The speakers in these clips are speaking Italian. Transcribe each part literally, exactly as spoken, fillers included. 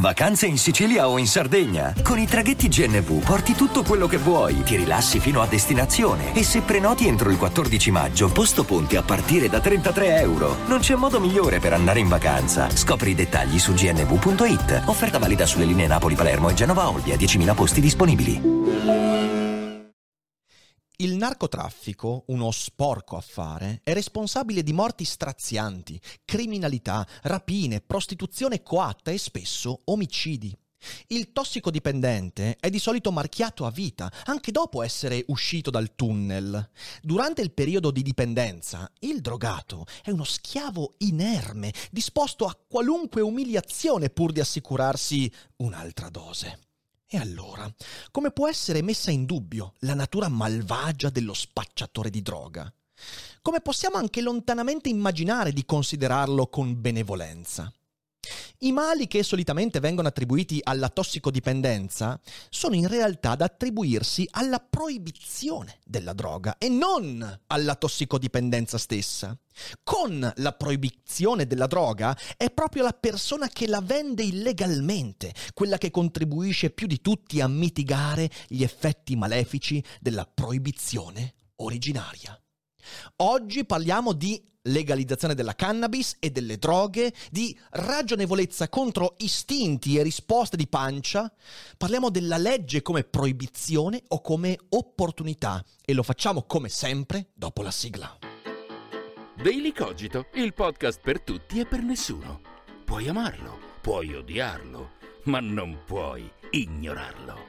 Vacanze in Sicilia o in Sardegna? Con i traghetti G N V porti tutto quello che vuoi, ti rilassi fino a destinazione e se prenoti entro il quattordici maggio, posto ponti a partire da trentatré euro. Non c'è modo migliore per andare in vacanza. Scopri i dettagli su g n v punto i t. Offerta valida sulle linee Napoli-Palermo e Genova-Olbia, diecimila posti disponibili. Il narcotraffico, uno sporco affare, è responsabile di morti strazianti, criminalità, rapine, prostituzione coatta e spesso omicidi. Il tossicodipendente è di solito marchiato a vita, anche dopo essere uscito dal tunnel. Durante il periodo di dipendenza, il drogato è uno schiavo inerme, disposto a qualunque umiliazione pur di assicurarsi un'altra dose. E allora, come può essere messa in dubbio la natura malvagia dello spacciatore di droga? Come possiamo anche lontanamente immaginare di considerarlo con benevolenza? I mali che solitamente vengono attribuiti alla tossicodipendenza sono in realtà da attribuirsi alla proibizione della droga e non alla tossicodipendenza stessa. Con la proibizione della droga è proprio la persona che la vende illegalmente, quella che contribuisce più di tutti a mitigare gli effetti malefici della proibizione originaria. Oggi parliamo di legalizzazione della cannabis e delle droghe, di ragionevolezza contro istinti e risposte di pancia. Parliamo della legge come proibizione o come opportunità e lo facciamo come sempre dopo la sigla. Daily Cogito, il podcast per tutti e per nessuno. Puoi amarlo, puoi odiarlo, ma non puoi ignorarlo.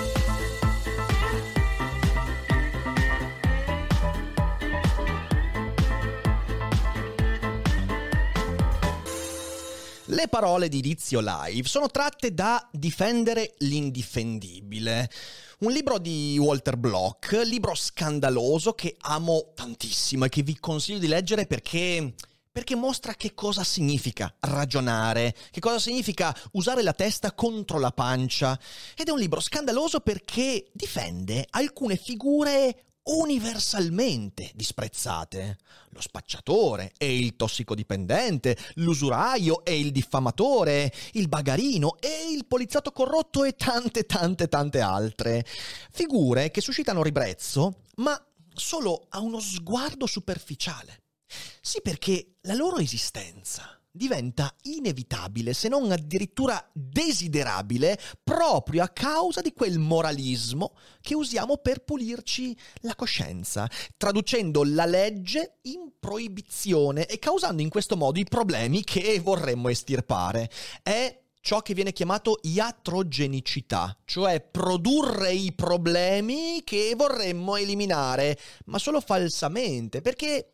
Le parole di Lizio Live sono tratte da Difendere l'indifendibile, un libro di Walter Block, libro scandaloso che amo tantissimo e che vi consiglio di leggere perché, perché mostra che cosa significa ragionare, che cosa significa usare la testa contro la pancia. Ed è un libro scandaloso perché difende alcune figure universalmente disprezzate. Lo spacciatore e il tossicodipendente, l'usuraio e il diffamatore, il bagarino e il poliziotto corrotto e tante tante tante altre. Figure che suscitano ribrezzo, ma solo a uno sguardo superficiale. Sì, perché la loro esistenza diventa inevitabile, se non addirittura desiderabile, proprio a causa di quel moralismo che usiamo per pulirci la coscienza, traducendo la legge in proibizione e causando in questo modo i problemi che vorremmo estirpare. È ciò che viene chiamato iatrogenicità, cioè produrre i problemi che vorremmo eliminare, ma solo falsamente, perché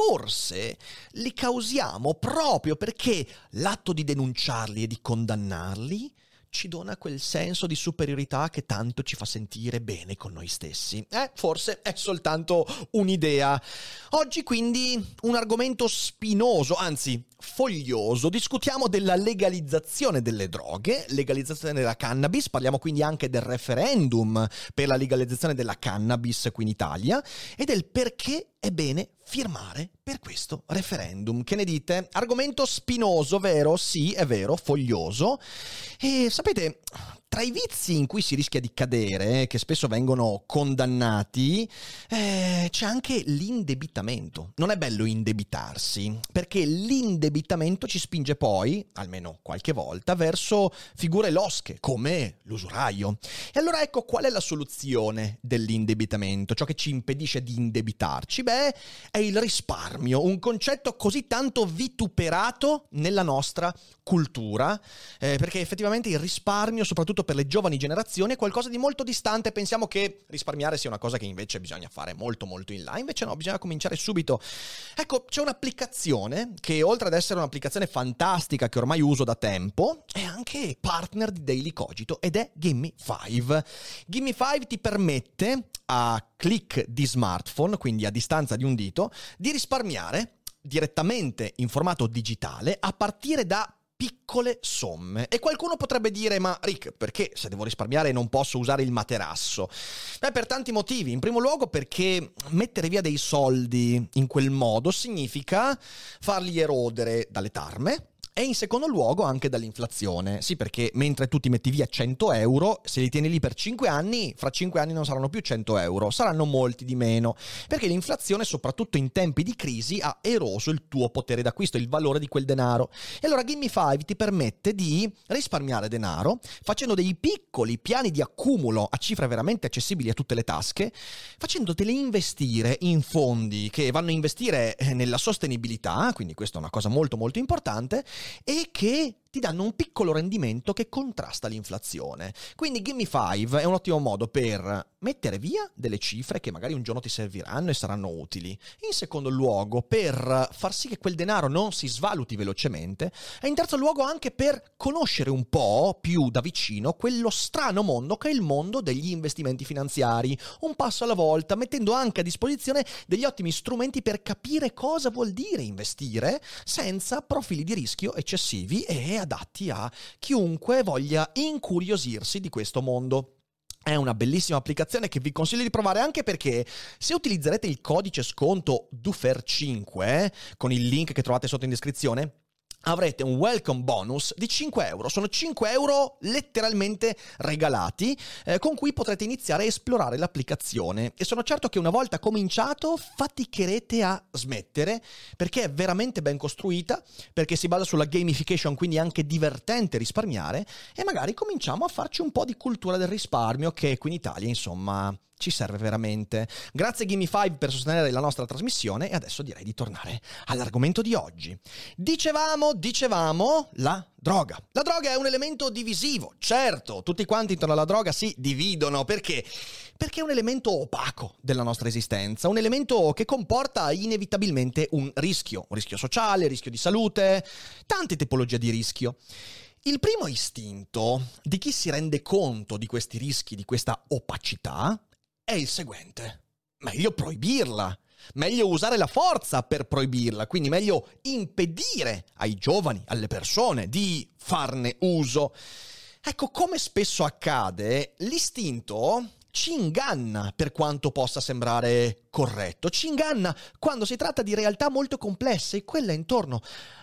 forse li causiamo proprio perché l'atto di denunciarli e di condannarli ci dona quel senso di superiorità che tanto ci fa sentire bene con noi stessi. Eh, forse è soltanto un'idea. Oggi quindi un argomento spinoso, anzi foglioso. Discutiamo della legalizzazione delle droghe, legalizzazione della cannabis, parliamo quindi anche del referendum per la legalizzazione della cannabis qui in Italia e del perché è bene firmare per questo referendum. Che ne dite? Argomento spinoso, vero? Sì, è vero, foglioso. E sapete, tra i vizi in cui si rischia di cadere, che spesso vengono condannati, eh, c'è anche l'indebitamento. Non è bello indebitarsi, perché l'indebitamento ci spinge poi, almeno qualche volta, verso figure losche, come l'usuraio. E allora ecco qual è la soluzione dell'indebitamento, ciò che ci impedisce di indebitarci? Beh, è il risparmio, un concetto così tanto vituperato nella nostra cultura, eh, perché effettivamente il risparmio, soprattutto per le giovani generazioni, è qualcosa di molto distante. Pensiamo che risparmiare sia una cosa che invece bisogna fare molto molto in là, invece no, bisogna cominciare subito. Ecco, c'è un'applicazione che oltre ad essere un'applicazione fantastica che ormai uso da tempo, è anche partner di Daily Cogito ed è Gimme five. Gimme five ti permette a click di smartphone, quindi a distanza di un dito, di risparmiare direttamente in formato digitale a partire da piccole somme. E qualcuno potrebbe dire: ma Rick, perché se devo risparmiare non posso usare il materasso? Beh, per tanti motivi. In primo luogo perché mettere via dei soldi in quel modo significa farli erodere dalle tarme, E in secondo luogo anche dall'inflazione. Sì, perché mentre tu ti metti via cento euro, se li tieni lì per cinque anni, fra cinque anni non saranno più cento euro, saranno molti di meno. Perché l'inflazione, soprattutto in tempi di crisi, ha eroso il tuo potere d'acquisto, il valore di quel denaro. E allora Gimme five ti permette di risparmiare denaro facendo dei piccoli piani di accumulo a cifre veramente accessibili a tutte le tasche, facendotele investire in fondi che vanno a investire nella sostenibilità, quindi questa è una cosa molto molto importante, e che ti danno un piccolo rendimento che contrasta l'inflazione. Quindi Gimme five è un ottimo modo per mettere via delle cifre che magari un giorno ti serviranno e saranno utili. In secondo luogo, per far sì che quel denaro non si svaluti velocemente. E in terzo luogo anche per conoscere un po' più da vicino quello strano mondo che è il mondo degli investimenti finanziari. Un passo alla volta, mettendo anche a disposizione degli ottimi strumenti per capire cosa vuol dire investire senza profili di rischio eccessivi e adatti a chiunque voglia incuriosirsi di questo mondo. È una bellissima applicazione che vi consiglio di provare, anche perché se utilizzerete il codice sconto D U F E R cinque con il link che trovate sotto in descrizione, avrete un welcome bonus di cinque euro. Sono cinque euro letteralmente regalati, eh, con cui potrete iniziare a esplorare l'applicazione. E sono certo che una volta cominciato faticherete a smettere, perché è veramente ben costruita, perché si basa sulla gamification, quindi è anche divertente risparmiare, e magari cominciamo a farci un po' di cultura del risparmio, che qui in Italia, insomma, ci serve veramente. Grazie Gimme five per sostenere la nostra trasmissione, e adesso direi di tornare all'argomento di oggi. Dicevamo, dicevamo, la droga. La droga è un elemento divisivo, certo, tutti quanti intorno alla droga si dividono. Perché? Perché è un elemento opaco della nostra esistenza, un elemento che comporta inevitabilmente un rischio, un rischio sociale, rischio di salute, tante tipologie di rischio. Il primo istinto di chi si rende conto di questi rischi, di questa opacità, è il seguente: meglio proibirla, meglio usare la forza per proibirla, quindi meglio impedire ai giovani, alle persone di farne uso. Ecco, come spesso accade, l'istinto ci inganna per quanto possa sembrare corretto, ci inganna quando si tratta di realtà molto complesse, e quella intorno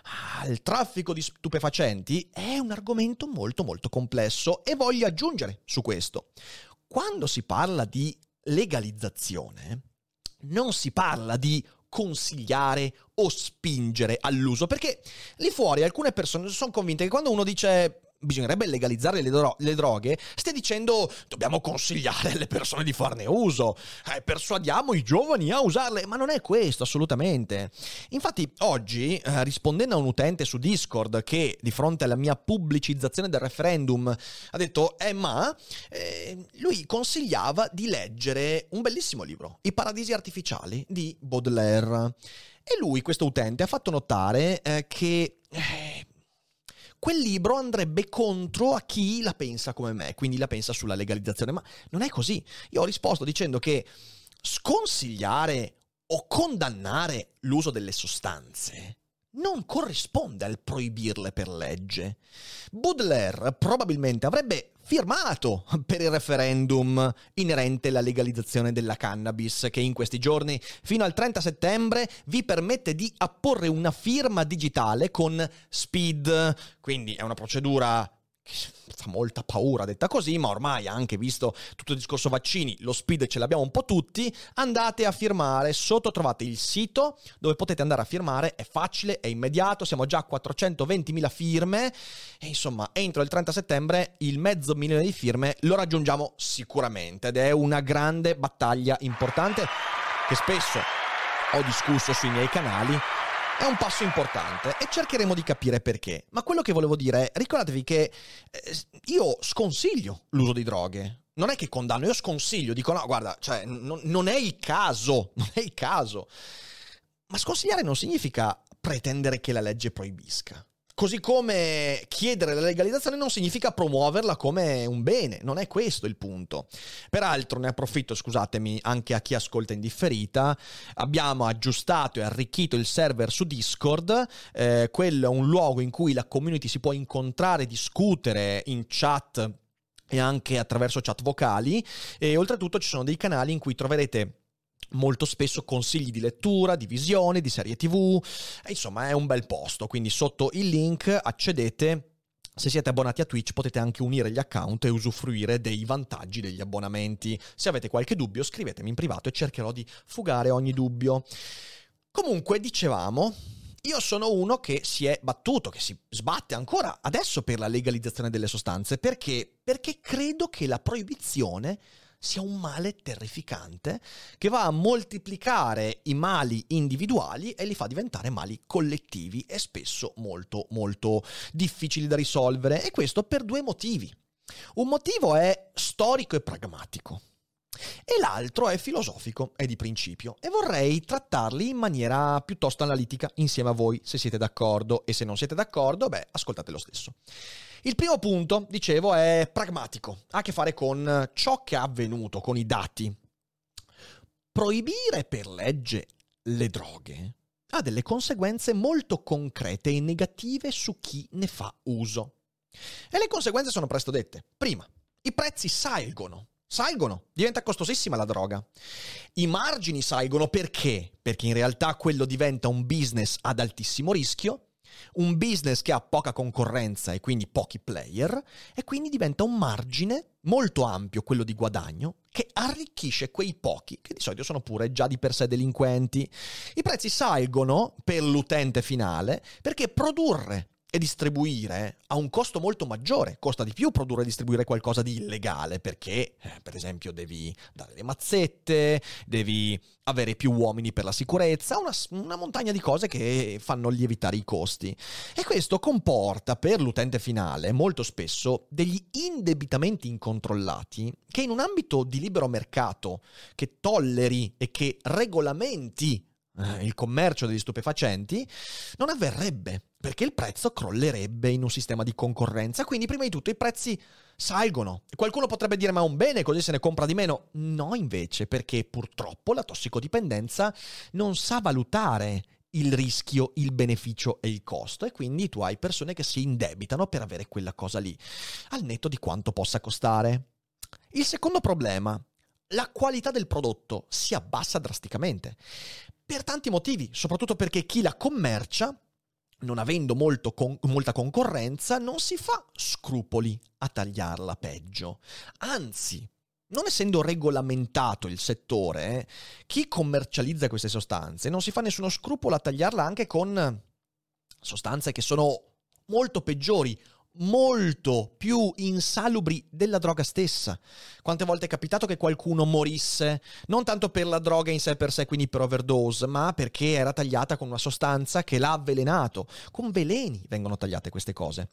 al traffico di stupefacenti è un argomento molto molto complesso. E voglio aggiungere su questo: quando si parla di legalizzazione non si parla di consigliare o spingere all'uso, perché lì fuori alcune persone sono convinte che quando uno dice bisognerebbe legalizzare le, dro- le droghe, stia dicendo dobbiamo consigliare alle persone di farne uso, eh, persuadiamo i giovani a usarle, ma non è questo assolutamente. Infatti oggi, eh, rispondendo a un utente su Discord che di fronte alla mia pubblicizzazione del referendum ha detto eh ma, eh, lui consigliava di leggere un bellissimo libro, I Paradisi Artificiali di Baudelaire, e lui, questo utente, ha fatto notare eh, che eh, quel libro andrebbe contro a chi la pensa come me, quindi la pensa sulla legalizzazione, ma non è così. Io ho risposto dicendo che sconsigliare o condannare l'uso delle sostanze non corrisponde al proibirle per legge. Baudelaire probabilmente avrebbe firmato per il referendum inerente alla legalizzazione della cannabis, che in questi giorni, fino al trenta settembre, vi permette di apporre una firma digitale con SPID. Quindi è una procedura che fa molta paura detta così, ma ormai, anche visto tutto il discorso vaccini, lo SPID ce l'abbiamo un po' tutti. Andate a firmare, sotto trovate il sito dove potete andare a firmare, è facile, è immediato, siamo già a quattrocentoventimila firme e insomma entro il trenta settembre il mezzo milione di firme lo raggiungiamo sicuramente, ed è una grande battaglia importante che spesso ho discusso sui miei canali. È un passo importante e cercheremo di capire perché. Ma quello che volevo dire è, ricordatevi che eh, io sconsiglio l'uso di droghe. Non è che condanno, io sconsiglio, dico no, guarda, cioè n- non è il caso, non è il caso. Ma sconsigliare non significa pretendere che la legge proibisca. Così come chiedere la legalizzazione non significa promuoverla come un bene, non è questo il punto. Peraltro ne approfitto, scusatemi, anche a chi ascolta in differita, abbiamo aggiustato e arricchito il server su Discord, eh, quello è un luogo in cui la community si può incontrare, discutere in chat e anche attraverso chat vocali, e oltretutto ci sono dei canali in cui troverete molto spesso consigli di lettura, di visione, di serie tivù, e insomma è un bel posto, quindi sotto il link accedete. Se siete abbonati a Twitch potete anche unire gli account e usufruire dei vantaggi degli abbonamenti. Se avete qualche dubbio scrivetemi in privato e cercherò di fugare ogni dubbio. Comunque, dicevamo, io sono uno che si è battuto, che si sbatte ancora adesso per la legalizzazione delle sostanze. Perché? Perché credo che la proibizione sia un male terrificante che va a moltiplicare i mali individuali e li fa diventare mali collettivi e spesso molto molto difficili da risolvere, e questo per due motivi. Un motivo è storico e pragmatico e l'altro è filosofico e di principio, e vorrei trattarli in maniera piuttosto analitica insieme a voi, se siete d'accordo, e se non siete d'accordo, beh, ascoltate lo stesso. Il primo punto, dicevo, è pragmatico, ha a che fare con ciò che è avvenuto, con i dati. Proibire per legge le droghe ha delle conseguenze molto concrete e negative su chi ne fa uso. E le conseguenze sono presto dette. Prima, i prezzi salgono. Salgono, diventa costosissima la droga. I margini salgono perché? Perché in realtà quello diventa un business ad altissimo rischio, un business che ha poca concorrenza e quindi pochi player, e quindi diventa un margine molto ampio, quello di guadagno, che arricchisce quei pochi che di solito sono pure già di per sé delinquenti. I prezzi salgono per l'utente finale perché produrre e distribuire a un costo molto maggiore. Costa di più produrre e distribuire qualcosa di illegale perché, eh, per esempio, devi dare le mazzette, devi avere più uomini per la sicurezza, una, una montagna di cose che fanno lievitare i costi. E questo comporta per l'utente finale molto spesso degli indebitamenti incontrollati che in un ambito di libero mercato che tolleri e che regolamenti il commercio degli stupefacenti non avverrebbe, perché il prezzo crollerebbe in un sistema di concorrenza. Quindi prima di tutto i prezzi salgono. Qualcuno potrebbe dire ma è un bene, così se ne compra di meno. No, invece, perché purtroppo la tossicodipendenza non sa valutare il rischio, il beneficio e il costo, e quindi tu hai persone che si indebitano per avere quella cosa lì, al netto di quanto possa costare. Il secondo problema: la qualità del prodotto si abbassa drasticamente. Per tanti motivi, soprattutto perché chi la commercia, non avendo molto con- molta concorrenza, non si fa scrupoli a tagliarla peggio. Anzi, non essendo regolamentato il settore, eh, chi commercializza queste sostanze non si fa nessuno scrupolo a tagliarla anche con sostanze che sono molto peggiori, molto più insalubri della droga stessa. Quante volte è capitato che qualcuno morisse non tanto per la droga in sé per sé, quindi per overdose, ma perché era tagliata con una sostanza che l'ha avvelenato. Con veleni vengono tagliate queste cose.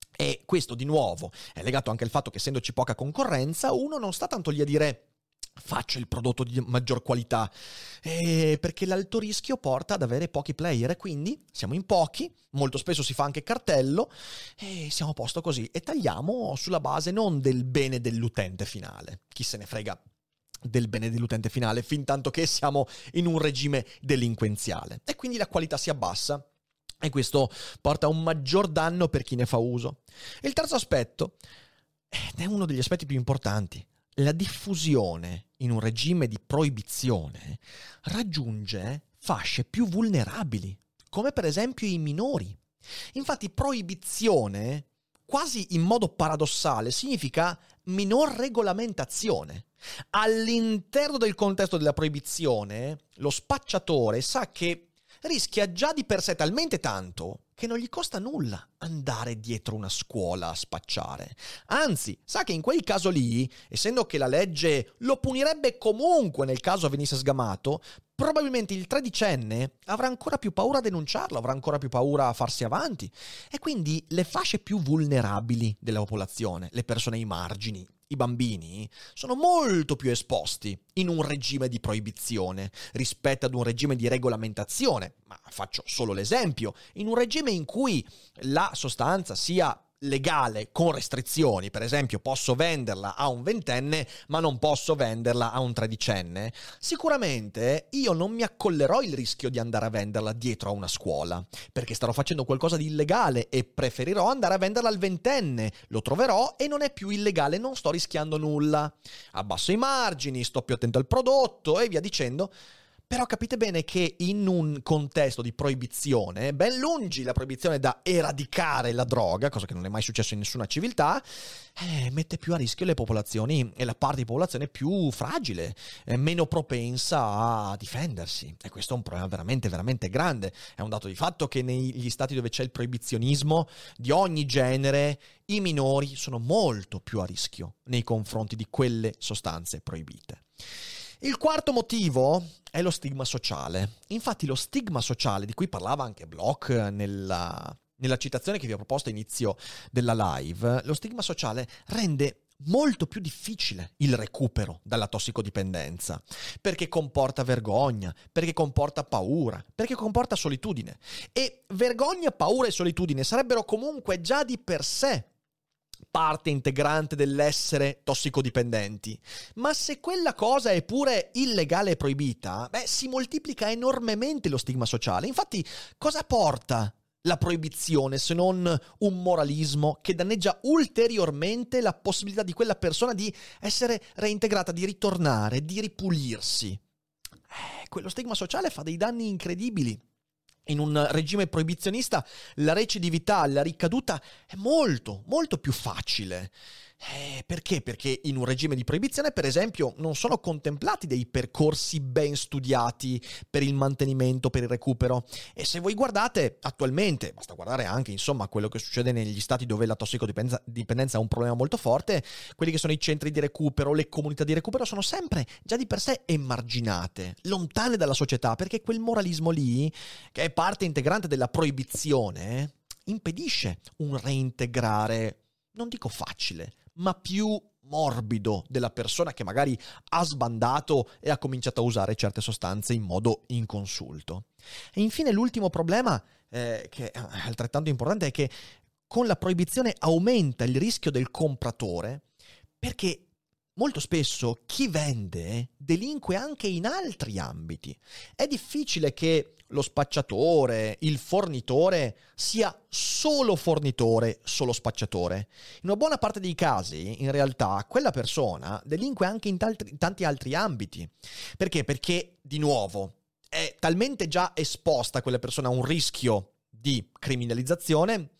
E questo di nuovo è legato anche al fatto che, essendoci poca concorrenza, uno non sta tanto lì a dire faccio il prodotto di maggior qualità, eh, perché l'alto rischio porta ad avere pochi player, e quindi siamo in pochi, molto spesso si fa anche cartello e siamo a posto così, e tagliamo sulla base non del bene dell'utente finale, chi se ne frega del bene dell'utente finale fin tanto che siamo in un regime delinquenziale, e quindi la qualità si abbassa e questo porta a un maggior danno per chi ne fa uso. E il terzo aspetto, ed è uno degli aspetti più importanti: la diffusione in un regime di proibizione raggiunge fasce più vulnerabili, come per esempio i minori. Infatti proibizione, quasi in modo paradossale, significa minor regolamentazione. All'interno del contesto della proibizione, lo spacciatore sa che rischia già di per sé talmente tanto che non gli costa nulla andare dietro una scuola a spacciare. Anzi, sa che in quel caso lì, essendo che la legge lo punirebbe comunque nel caso venisse sgamato, probabilmente il tredicenne avrà ancora più paura a denunciarlo, avrà ancora più paura a farsi avanti. E quindi le fasce più vulnerabili della popolazione, le persone ai margini, i bambini, sono molto più esposti in un regime di proibizione rispetto ad un regime di regolamentazione. Ma faccio solo l'esempio: in un regime in cui la sostanza sia legale con restrizioni, per esempio posso venderla a un ventenne ma non posso venderla a un tredicenne, sicuramente io non mi accollerò il rischio di andare a venderla dietro a una scuola, perché starò facendo qualcosa di illegale e preferirò andare a venderla al ventenne, lo troverò e non è più illegale, non sto rischiando nulla, abbasso i margini, sto più attento al prodotto e via dicendo. Però capite bene che in un contesto di proibizione, ben lungi la proibizione da eradicare la droga, cosa che non è mai successo in nessuna civiltà, eh, mette più a rischio le popolazioni e la parte di popolazione più fragile, eh, meno propensa a difendersi. E questo è un problema veramente, veramente grande. È un dato di fatto che negli stati dove c'è il proibizionismo di ogni genere, i minori sono molto più a rischio nei confronti di quelle sostanze proibite. Il quarto motivo è lo stigma sociale. Infatti lo stigma sociale, di cui parlava anche Bloch nella, nella citazione che vi ho proposto a inizio della live, lo stigma sociale rende molto più difficile il recupero dalla tossicodipendenza, perché comporta vergogna, perché comporta paura, perché comporta solitudine. E vergogna, paura e solitudine sarebbero comunque già di per sé parte integrante dell'essere tossicodipendenti. Ma se quella cosa è pure illegale e proibita, beh, si moltiplica enormemente lo stigma sociale. Infatti, cosa porta la proibizione se non un moralismo che danneggia ulteriormente la possibilità di quella persona di essere reintegrata, di ritornare, di ripulirsi? Eh, quello stigma sociale fa dei danni incredibili. In un regime proibizionista la recidività, la ricaduta è molto, molto più facile. Eh, perché? Perché in un regime di proibizione, per esempio, non sono contemplati dei percorsi ben studiati per il mantenimento, per il recupero. E se voi guardate attualmente, basta guardare anche, insomma, quello che succede negli stati dove la tossicodipendenza è un problema molto forte, quelli che sono i centri di recupero, le comunità di recupero sono sempre già di per sé emarginate, lontane dalla società, perché quel moralismo lì, che è parte integrante della proibizione, impedisce un reintegrare, non dico facile, ma più morbido della persona che magari ha sbandato e ha cominciato a usare certe sostanze in modo inconsulto. E infine l'ultimo problema, eh, che è altrettanto importante, è che con la proibizione aumenta il rischio del compratore, perché molto spesso chi vende delinque anche in altri ambiti. È difficile che lo spacciatore, il fornitore, sia solo fornitore, solo spacciatore. In una buona parte dei casi, in realtà, quella persona delinque anche in, talti, in tanti altri ambiti. Perché? Perché, di nuovo, è talmente già esposta quella persona a un rischio di criminalizzazione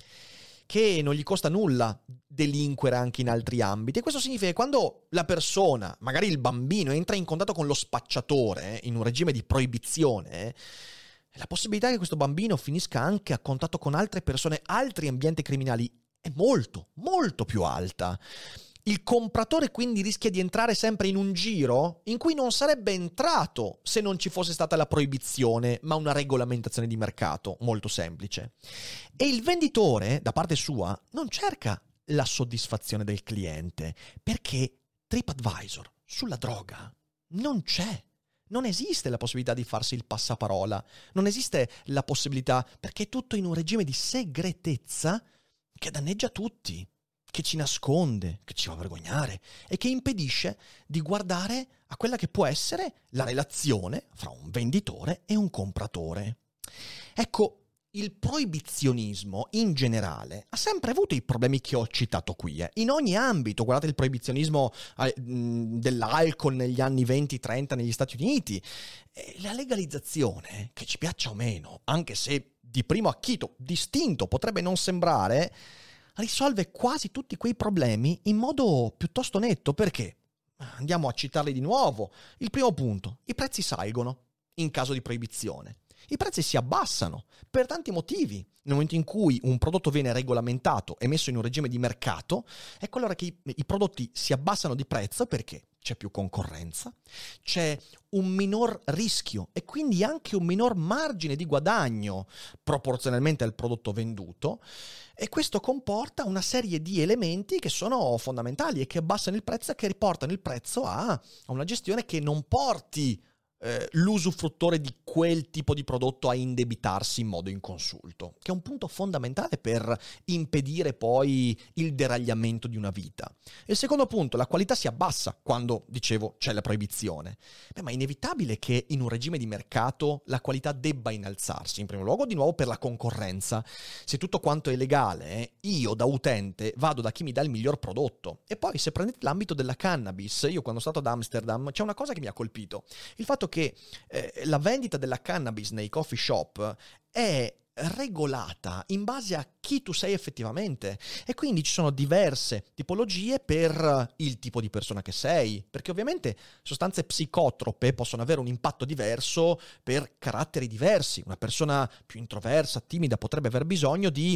che non gli costa nulla delinquere anche in altri ambiti. E questo significa che quando la persona, magari il bambino, entra in contatto con lo spacciatore in un regime di proibizione, la possibilità che questo bambino finisca anche a contatto con altre persone, altri ambienti criminali, è molto, molto più alta. Il compratore quindi rischia di entrare sempre in un giro in cui non sarebbe entrato se non ci fosse stata la proibizione, ma una regolamentazione di mercato molto semplice. E il venditore, da parte sua, non cerca la soddisfazione del cliente, perché TripAdvisor sulla droga non c'è. Non esiste la possibilità di farsi il passaparola, non esiste la possibilità, perché è tutto in un regime di segretezza che danneggia tutti, che ci nasconde, che ci fa vergognare e che impedisce di guardare a quella che può essere la relazione fra un venditore e un compratore. Ecco, il proibizionismo in generale ha sempre avuto i problemi che ho citato qui, eh. In ogni ambito. Guardate il proibizionismo eh, dell'alcol negli anni venti trenta negli Stati Uniti. E la legalizzazione, che ci piaccia o meno, anche se di primo acchito distinto potrebbe non sembrare, risolve quasi tutti quei problemi in modo piuttosto netto. Perché? Andiamo a citarli di nuovo. Il primo punto: i prezzi salgono in caso di proibizione. I prezzi si abbassano per tanti motivi. Nel momento in cui un prodotto viene regolamentato e messo in un regime di mercato, ecco allora che i, i prodotti si abbassano di prezzo perché c'è più concorrenza, c'è un minor rischio e quindi anche un minor margine di guadagno proporzionalmente al prodotto venduto, e questo comporta una serie di elementi che sono fondamentali e che abbassano il prezzo e che riportano il prezzo a, a una gestione che non porti eh, l'usufruttore di quel tipo di prodotto a indebitarsi in modo inconsulto, che è un punto fondamentale per impedire poi il deragliamento di una vita. E il secondo punto, la qualità si abbassa quando, dicevo, c'è la proibizione. Beh, ma è inevitabile che in un regime di mercato la qualità debba innalzarsi, in primo luogo di nuovo per la concorrenza. Se tutto quanto è legale, io da utente vado da chi mi dà il miglior prodotto. E poi se prendete l'ambito della cannabis, io quando sono stato ad Amsterdam c'è una cosa che mi ha colpito, il fatto che eh, la vendita della cannabis nei coffee shop è regolata in base a chi tu sei effettivamente, e quindi ci sono diverse tipologie per il tipo di persona che sei, perché ovviamente sostanze psicotrope possono avere un impatto diverso per caratteri diversi. Una persona più introversa, timida, potrebbe aver bisogno di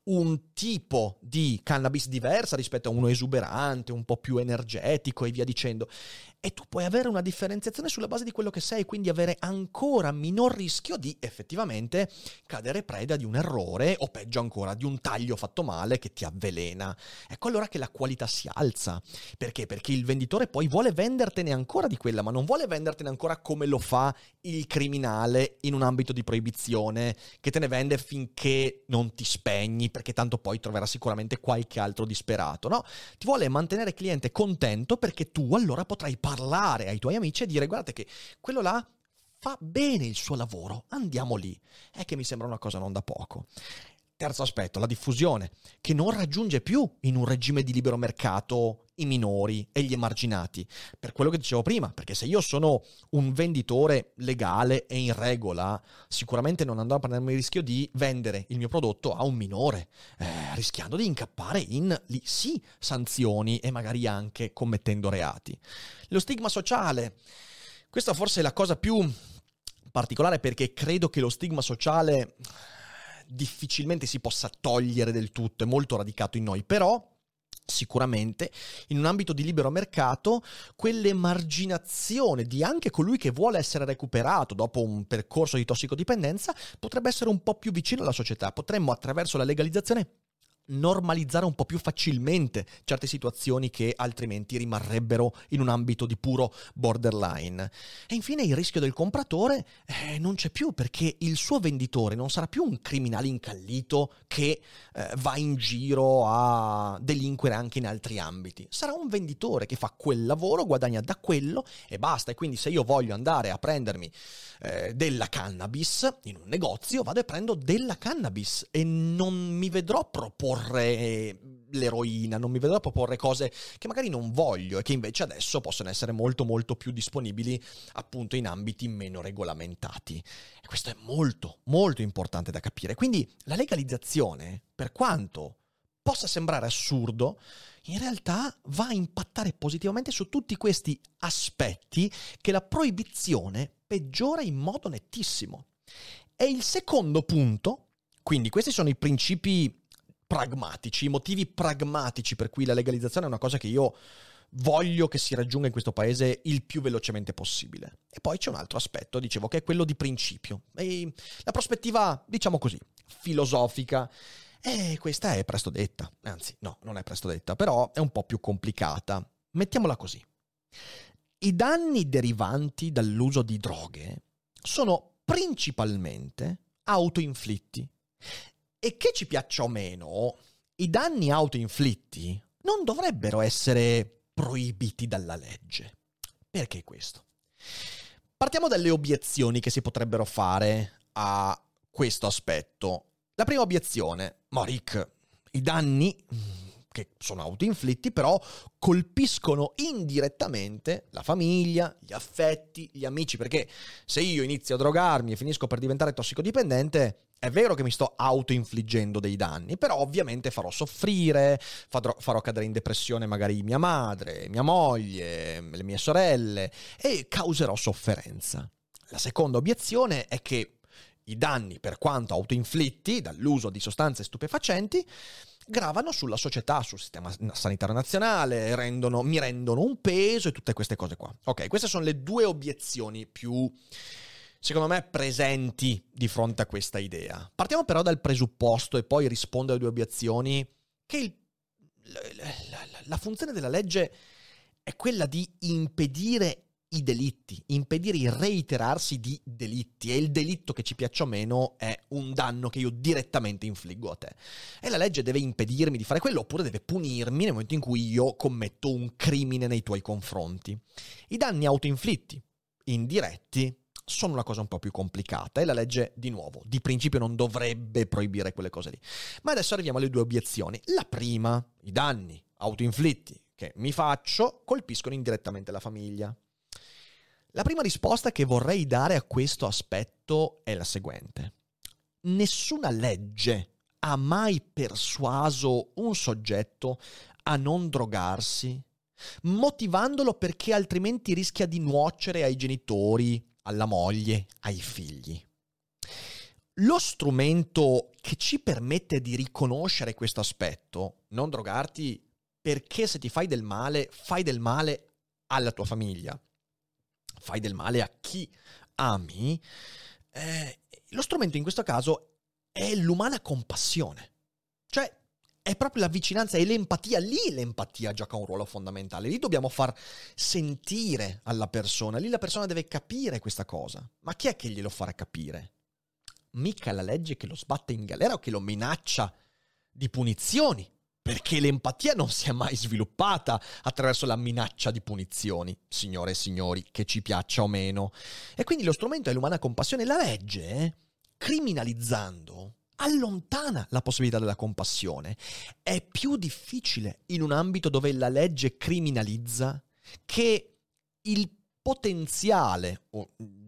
un tipo di cannabis diversa rispetto a uno esuberante, un po' più energetico e via dicendo. E tu puoi avere una differenziazione sulla base di quello che sei, quindi avere ancora minor rischio di effettivamente cadere preda di un errore o peggio ancora di un taglio fatto male che ti avvelena. Ecco allora che la qualità si alza. Perché? Perché il venditore poi vuole vendertene ancora di quella, ma non vuole vendertene ancora come lo fa il criminale in un ambito di proibizione, che te ne vende finché non ti spegni, perché tanto poi troverà sicuramente qualche altro disperato, no? Ti vuole mantenere il cliente contento perché tu allora potrai parlare ai tuoi amici e dire: guardate che quello là fa bene il suo lavoro, andiamo lì. È che mi sembra una cosa non da poco. Terzo aspetto, la diffusione, che non raggiunge più in un regime di libero mercato i minori e gli emarginati. Per quello che dicevo prima, perché se io sono un venditore legale e in regola, sicuramente non andrò a prendermi il rischio di vendere il mio prodotto a un minore, eh, rischiando di incappare in, lì sì, sanzioni e magari anche commettendo reati. Lo stigma sociale, questa forse è la cosa più particolare, perché credo che lo stigma sociale difficilmente si possa togliere del tutto, è molto radicato in noi, però sicuramente in un ambito di libero mercato quell'emarginazione di anche colui che vuole essere recuperato dopo un percorso di tossicodipendenza potrebbe essere un po' più vicino alla società. Potremmo attraverso la legalizzazione normalizzare un po' più facilmente certe situazioni che altrimenti rimarrebbero in un ambito di puro borderline. E infine il rischio del compratore eh, non c'è più, perché il suo venditore non sarà più un criminale incallito che eh, va in giro a delinquere anche in altri ambiti. Sarà un venditore che fa quel lavoro, guadagna da quello e basta. E quindi se io voglio andare a prendermi eh, della cannabis in un negozio, vado e prendo della cannabis e non mi vedrò proporre l'eroina, non mi vedrò proporre cose che magari non voglio e che invece adesso possono essere molto molto più disponibili appunto in ambiti meno regolamentati. E questo è molto molto importante da capire. Quindi la legalizzazione, per quanto possa sembrare assurdo, in realtà va a impattare positivamente su tutti questi aspetti che la proibizione peggiora in modo nettissimo. E il secondo punto, quindi questi sono i principi pragmatici, i motivi pragmatici per cui la legalizzazione è una cosa che io voglio che si raggiunga in questo paese il più velocemente possibile. E poi c'è un altro aspetto, dicevo, che è quello di principio. E la prospettiva, diciamo così, filosofica. E questa è presto detta. Anzi, no, non è presto detta, però è un po' più complicata. Mettiamola così. I danni derivanti dall'uso di droghe sono principalmente autoinflitti. E che ci piaccia o meno, i danni autoinflitti non dovrebbero essere proibiti dalla legge. Perché questo? Partiamo dalle obiezioni che si potrebbero fare a questo aspetto. La prima obiezione: ma Rick, i danni che sono autoinflitti però colpiscono indirettamente la famiglia, gli affetti, gli amici, perché se io inizio a drogarmi e finisco per diventare tossicodipendente, è vero che mi sto autoinfliggendo dei danni, però ovviamente farò soffrire, farò, farò cadere in depressione magari mia madre, mia moglie, le mie sorelle e causerò sofferenza. La seconda obiezione è che i danni, per quanto autoinflitti dall'uso di sostanze stupefacenti, gravano sulla società, sul sistema sanitario nazionale, rendono, mi rendono un peso e tutte queste cose qua. Ok, queste sono le due obiezioni più, secondo me, presenti di fronte a questa idea. Partiamo però dal presupposto e poi rispondo alle due obiezioni che il, la, la, la funzione della legge è quella di impedire i delitti, impedire il reiterarsi di delitti, e il delitto che ci piaccia o meno è un danno che io direttamente infliggo a te. E la legge deve impedirmi di fare quello, oppure deve punirmi nel momento in cui io commetto un crimine nei tuoi confronti. I danni autoinflitti, indiretti, sono una cosa un po' più complicata e la legge, di nuovo, di principio non dovrebbe proibire quelle cose lì. Ma adesso arriviamo alle due obiezioni. La prima, i danni autoinflitti che mi faccio colpiscono indirettamente la famiglia. La prima risposta che vorrei dare a questo aspetto è la seguente. Nessuna legge ha mai persuaso un soggetto a non drogarsi, motivandolo perché altrimenti rischia di nuocere ai genitori, alla moglie, ai figli. Lo strumento che ci permette di riconoscere questo aspetto, non drogarti perché se ti fai del male, fai del male alla tua famiglia, fai del male a chi ami, eh, lo strumento in questo caso è l'umana compassione. Cioè, è proprio la vicinanza e l'empatia. Lì l'empatia gioca un ruolo fondamentale. Lì dobbiamo far sentire alla persona. Lì la persona deve capire questa cosa. Ma chi è che glielo farà capire? Mica la legge che lo sbatte in galera o che lo minaccia di punizioni. Perché l'empatia non si è mai sviluppata attraverso la minaccia di punizioni, signore e signori, che ci piaccia o meno. E quindi lo strumento è l'umana compassione. La legge, eh, criminalizzando, allontana la possibilità della compassione. È più difficile in un ambito dove la legge criminalizza che il potenziale, o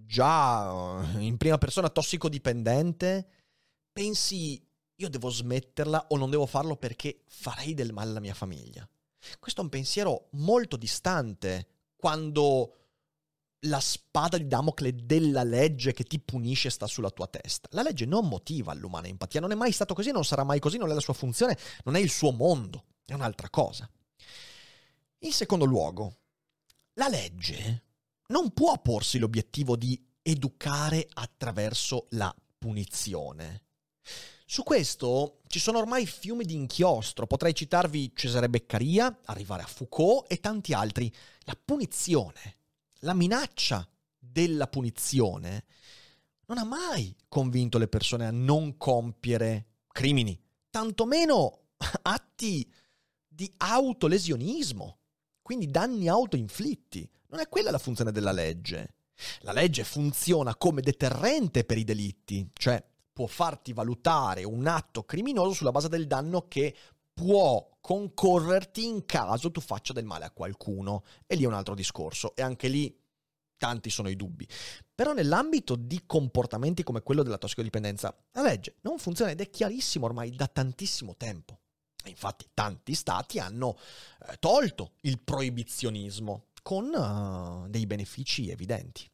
già in prima persona tossicodipendente, pensi: io devo smetterla o non devo farlo perché farei del male alla mia famiglia. Questo è un pensiero molto distante quando la spada di Damocle della legge che ti punisce sta sulla tua testa. La legge non motiva l'umana empatia, non è mai stato così, non sarà mai così, non è la sua funzione, non è il suo mondo, è un'altra cosa. In secondo luogo, la legge non può porsi l'obiettivo di educare attraverso la punizione. Su questo ci sono ormai fiumi di inchiostro, potrei citarvi Cesare Beccaria, arrivare a Foucault e tanti altri. La punizione, la minaccia della punizione non ha mai convinto le persone a non compiere crimini, tantomeno atti di autolesionismo, quindi danni autoinflitti. Non è quella la funzione della legge. La legge funziona come deterrente per i delitti, cioè può farti valutare un atto criminoso sulla base del danno che può concorrerti in caso tu faccia del male a qualcuno. E lì è un altro discorso, e anche lì tanti sono i dubbi. Però nell'ambito di comportamenti come quello della tossicodipendenza, la legge non funziona ed è chiarissimo ormai da tantissimo tempo. E infatti tanti stati hanno eh, tolto il proibizionismo con uh, dei benefici evidenti.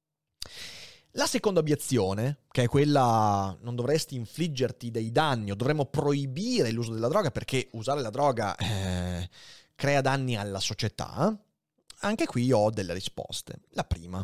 La seconda obiezione, che è quella non dovresti infliggerti dei danni o dovremmo proibire l'uso della droga perché usare la droga eh, crea danni alla società, anche qui ho delle risposte. La prima: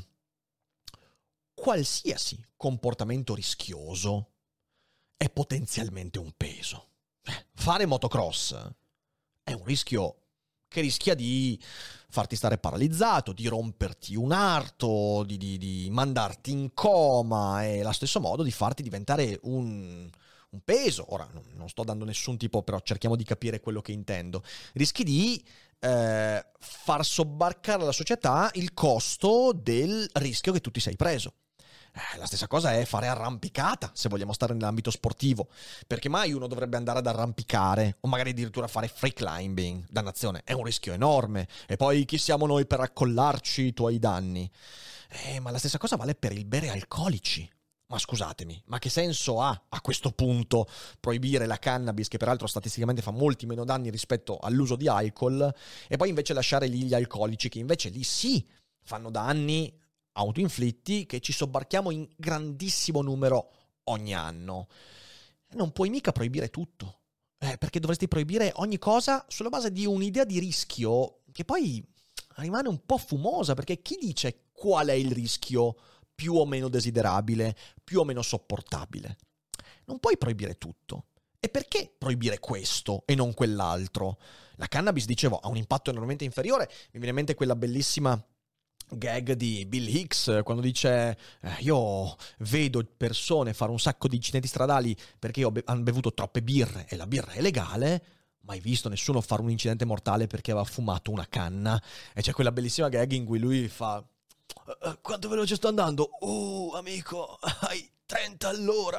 qualsiasi comportamento rischioso è potenzialmente un peso. Fare motocross è un rischio che rischia di farti stare paralizzato, di romperti un arto, di, di, di mandarti in coma, e allo stesso modo di farti diventare un, un peso. Ora, non, non sto dando nessun tipo, però cerchiamo di capire quello che intendo. Rischi di eh, far sobbarcare alla società il costo del rischio che tu ti sei preso. Eh, la stessa cosa è fare arrampicata, se vogliamo stare nell'ambito sportivo. Perché mai uno dovrebbe andare ad arrampicare o magari addirittura fare free climbing? Dannazione, è un rischio enorme. E poi chi siamo noi per accollarci i tuoi danni? Eh, ma la stessa cosa vale per il bere alcolici. Ma scusatemi, ma che senso ha a questo punto proibire la cannabis, che peraltro statisticamente fa molti meno danni rispetto all'uso di alcol, e poi invece lasciare lì gli alcolici, che invece lì sì fanno danni autoinflitti che ci sobbarchiamo in grandissimo numero ogni anno. Non puoi mica proibire tutto, eh, perché dovresti proibire ogni cosa sulla base di un'idea di rischio che poi rimane un po' fumosa, perché chi dice qual è il rischio più o meno desiderabile, più o meno sopportabile? Non puoi proibire tutto. E perché proibire questo e non quell'altro? La cannabis, dicevo, ha un impatto enormemente inferiore. Mi viene in mente quella bellissima gag di Bill Hicks quando dice eh, io vedo persone fare un sacco di incidenti stradali perché be- hanno bevuto troppe birre e la birra è legale, mai visto nessuno fare un incidente mortale perché aveva fumato una canna. E c'è quella bellissima gag in cui lui fa uh, quanto veloce sto andando? Uh amico, hai trenta all'ora.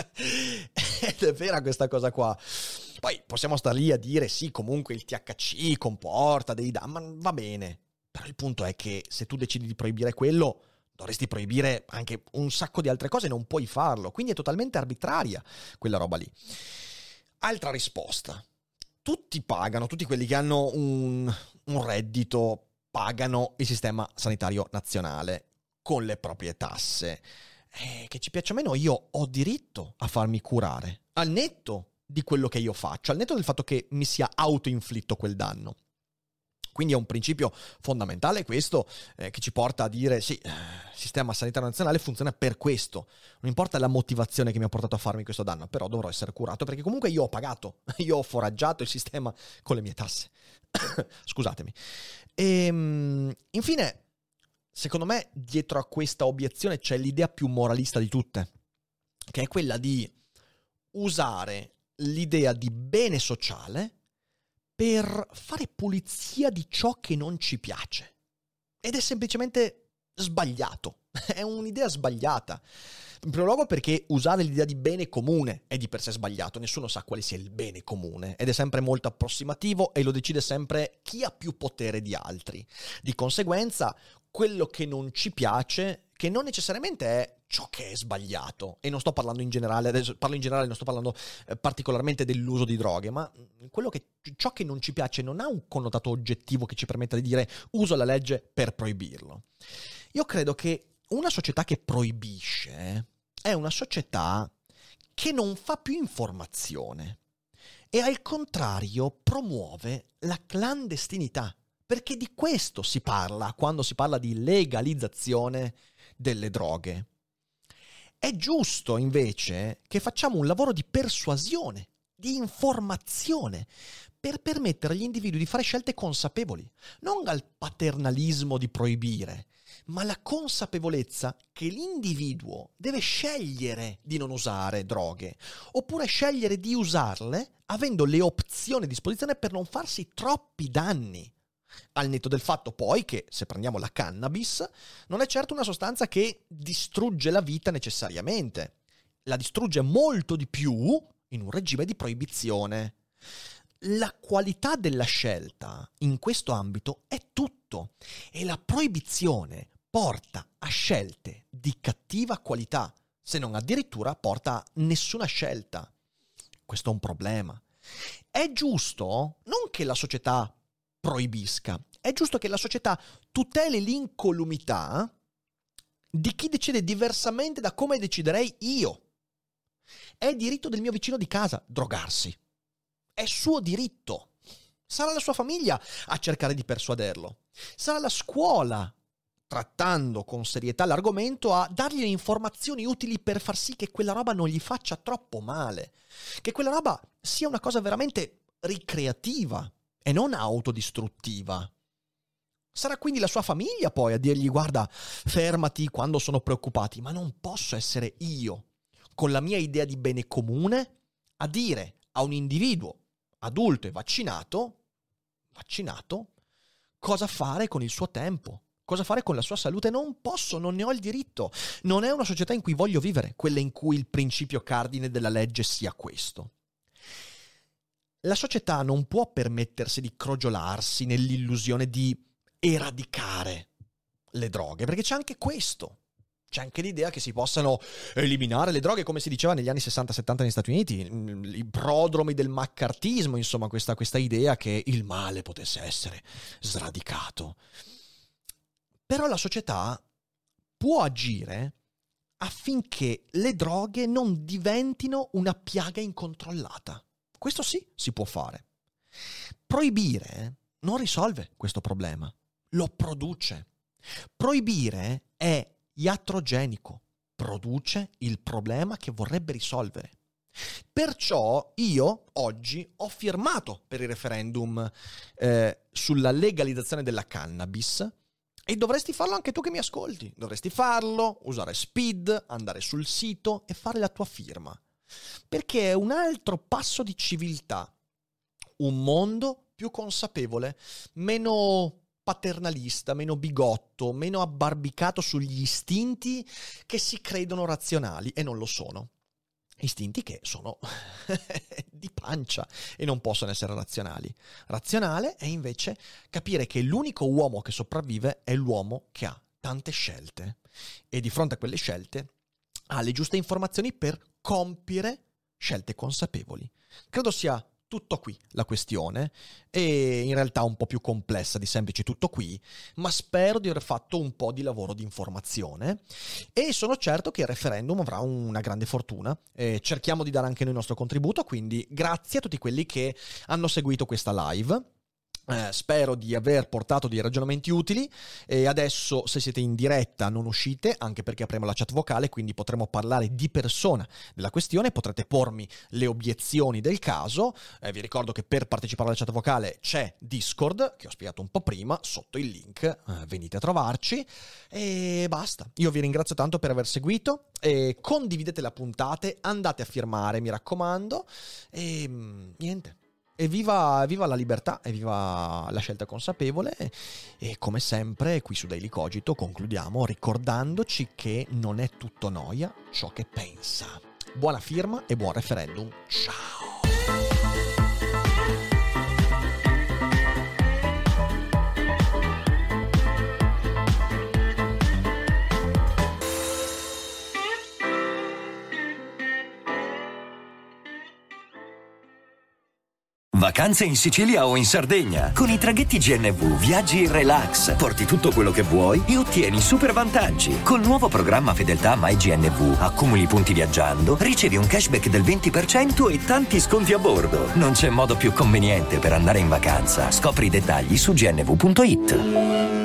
Ed è vera questa cosa qua. Poi possiamo star lì a dire sì, comunque il T H C comporta dei danni, ma va bene. Però il punto è che se tu decidi di proibire quello, dovresti proibire anche un sacco di altre cose, non puoi farlo. Quindi è totalmente arbitraria quella roba lì. Altra risposta. Tutti pagano, tutti quelli che hanno un, un reddito pagano il sistema sanitario nazionale con le proprie tasse. Eh, che ci piaccia o meno, io ho diritto a farmi curare, al netto di quello che io faccio, al netto del fatto che mi sia autoinflitto quel danno. Quindi è un principio fondamentale questo, eh, che ci porta a dire sì, il sistema sanitario nazionale funziona per questo. Non importa la motivazione che mi ha portato a farmi questo danno, però dovrò essere curato perché comunque io ho pagato, io ho foraggiato il sistema con le mie tasse. Scusatemi. E, infine, secondo me dietro a questa obiezione c'è l'idea più moralista di tutte, che è quella di usare l'idea di bene sociale per fare pulizia di ciò che non ci piace. Ed è semplicemente sbagliato. È un'idea sbagliata. In primo luogo perché usare l'idea di bene comune è di per sé sbagliato. Nessuno sa quale sia il bene comune. Ed è sempre molto approssimativo e lo decide sempre chi ha più potere di altri. Di conseguenza, quello che non ci piace, che non necessariamente è ciò che è sbagliato, e non sto parlando in generale, adesso parlo in generale, non sto parlando eh, particolarmente dell'uso di droghe, ma quello che, ciò che non ci piace non ha un connotato oggettivo che ci permetta di dire uso la legge per proibirlo. Io credo che una società che proibisce è una società che non fa più informazione e al contrario promuove la clandestinità, perché di questo si parla quando si parla di legalizzazione delle droghe. È giusto invece che facciamo un lavoro di persuasione, di informazione, per permettere agli individui di fare scelte consapevoli, non al paternalismo di proibire, ma alla consapevolezza che l'individuo deve scegliere di non usare droghe, oppure scegliere di usarle avendo le opzioni a disposizione per non farsi troppi danni. Al netto del fatto poi che, se prendiamo la cannabis, non è certo una sostanza che distrugge la vita necessariamente. La distrugge molto di più in un regime di proibizione. La qualità della scelta in questo ambito è tutto e la proibizione porta a scelte di cattiva qualità, se non addirittura porta a nessuna scelta. Questo è un problema. È giusto non che la società proibisca, è giusto che la società tuteli l'incolumità di chi decide diversamente da come deciderei io. È diritto del mio vicino di casa drogarsi. È suo diritto. Sarà la sua famiglia a cercare di persuaderlo. Sarà la scuola, trattando con serietà l'argomento, a dargli le informazioni utili per far sì che quella roba non gli faccia troppo male. Che quella roba sia una cosa veramente ricreativa e non autodistruttiva. Sarà quindi la sua famiglia poi a dirgli guarda, fermati quando sono preoccupati, ma non posso essere io, con la mia idea di bene comune, a dire a un individuo adulto e vaccinato, vaccinato, cosa fare con il suo tempo, cosa fare con la sua salute. Non posso, non ne ho il diritto. Non è una società in cui voglio vivere, quella in cui il principio cardine della legge sia questo. La società non può permettersi di crogiolarsi nell'illusione di eradicare le droghe, perché c'è anche questo. C'è anche l'idea che si possano eliminare le droghe, come si diceva negli anni sessanta settanta negli Stati Uniti, i prodromi del maccartismo, insomma, questa, questa idea che il male potesse essere sradicato. Però la società può agire affinché le droghe non diventino una piaga incontrollata. Questo sì, si può fare. Proibire non risolve questo problema, lo produce. Proibire è iatrogenico, produce il problema che vorrebbe risolvere. Perciò io oggi ho firmato per il referendum eh, sulla legalizzazione della cannabis E dovresti farlo anche tu che mi ascolti. Dovresti farlo, usare Speed, andare sul sito e fare la tua firma. Perché è un altro passo di civiltà. Un mondo più consapevole, meno paternalista, meno bigotto, meno abbarbicato sugli istinti che si credono razionali e non lo sono. Istinti che sono di pancia e non possono essere razionali. Razionale è invece capire che l'unico uomo che sopravvive è l'uomo che ha tante scelte e di fronte a quelle scelte ha le giuste informazioni per compiere scelte consapevoli. Credo sia tutto qui la questione, e in realtà un po' più complessa di semplice tutto qui, ma spero di aver fatto un po' di lavoro di informazione e sono certo che il referendum avrà una grande fortuna. Eh, cerchiamo di dare anche noi il nostro contributo, quindi grazie a tutti quelli che hanno seguito questa live. Eh, spero di aver portato dei ragionamenti utili e adesso, se siete in diretta, non uscite, anche perché apriamo la chat vocale, quindi potremo parlare di persona della questione, potrete pormi le obiezioni del caso. Eh, vi ricordo che per partecipare alla chat vocale c'è Discord, che ho spiegato un po' prima, sotto il link, eh, venite a trovarci e basta. Io vi ringrazio tanto per aver seguito e condividete le puntate, andate a firmare, mi raccomando, e mh, niente. E viva, viva la libertà e viva la scelta consapevole e, e come sempre qui su Daily Cogito concludiamo ricordandoci che non è tutto noia ciò che pensa. Buona firma e buon referendum. Ciao! Vacanze in Sicilia o in Sardegna. Con i traghetti G N V viaggi in relax, porti tutto quello che vuoi e ottieni super vantaggi. Col nuovo programma Fedeltà MyGNV accumuli punti viaggiando, ricevi un cashback del venti per cento e tanti sconti a bordo. Non c'è modo più conveniente per andare in vacanza. Scopri i dettagli su gnv punto it.